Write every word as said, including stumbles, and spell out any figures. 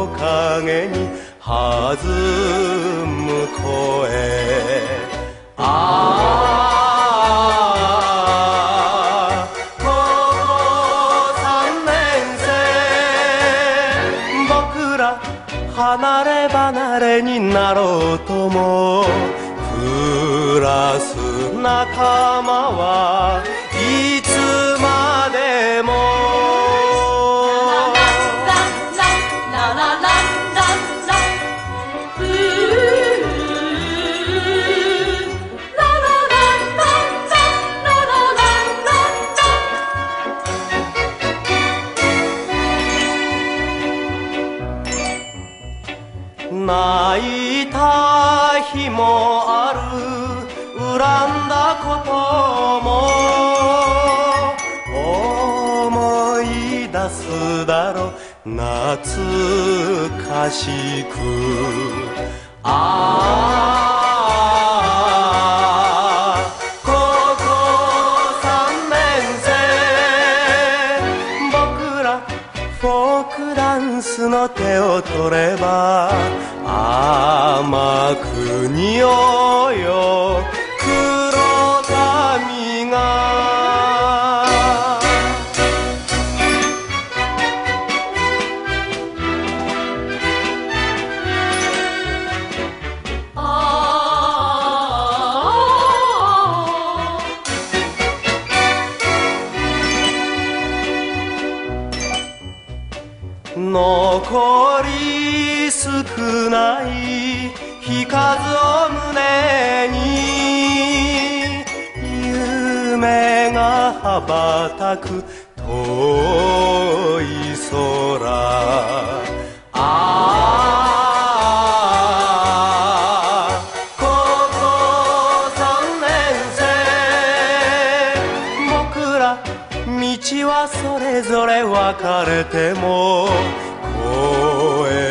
木陰に弾む声。ああ高校さんねん生、僕ら離れ離れになろうとも、クラス仲間はいつまでも。泣いた日もある、恨んだことも思い出すだろう、懐かしく。ああ高校さんねん生、僕らフォークダンスの手を取れば甘く匂うよ黒髪が。残り少ない日数を胸に、夢が羽ばたく遠い空。ああ高校さんねん生、僕ら道はそれぞれ分かれても声